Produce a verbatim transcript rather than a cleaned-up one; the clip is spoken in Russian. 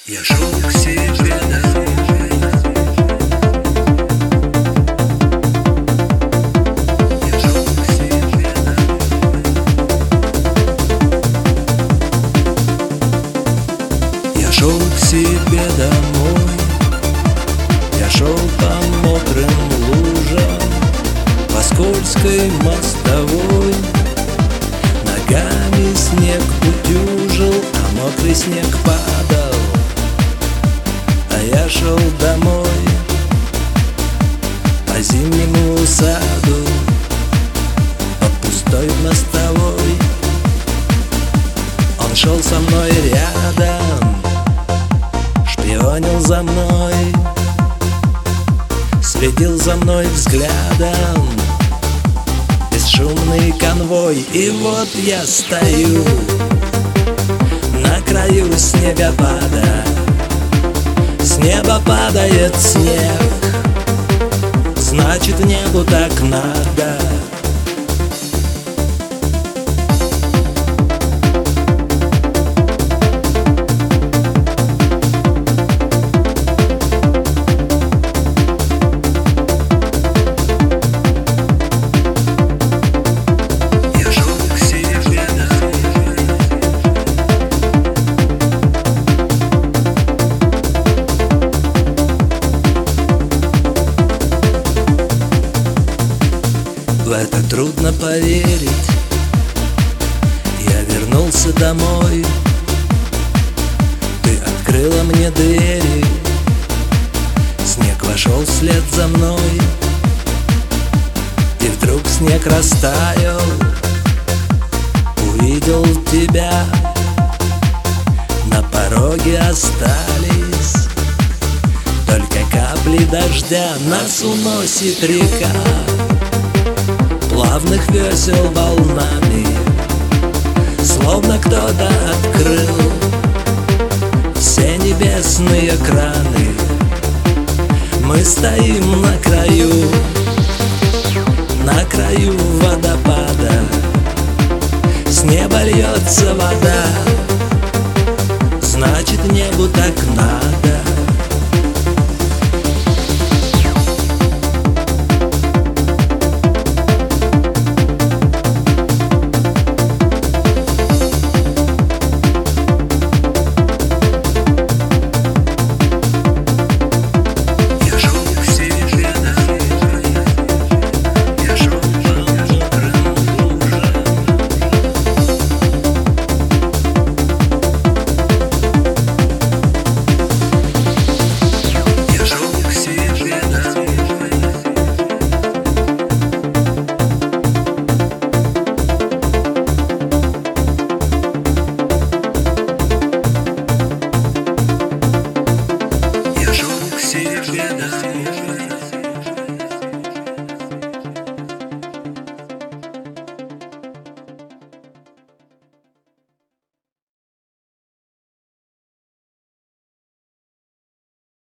Я шел к себе домой. Я шел к себе домой. Я шел к себе домой. Я шел по мокрым лужам, по скользкой мостовой. Ногами снег утюжил, а мокрый снег падал. А я шел домой по зимнему саду, по пустой мостовой. Он шел со мной рядом, шпионил за мной, следил за мной взглядом. Бесшумный конвой, и вот я стою на краю снегопада. С неба падает снег, значит, небу так надо. В это трудно поверить. Я вернулся домой. Ты открыла мне двери. Снег вошел вслед за мной. И вдруг снег растаял. Увидел тебя. На пороге остались только капли дождя. Нас уносит река плавных весел волнами, словно кто-то открыл все небесные краны. Мы стоим на краю, на краю водопада. С неба льется вода, значит, небу так надо.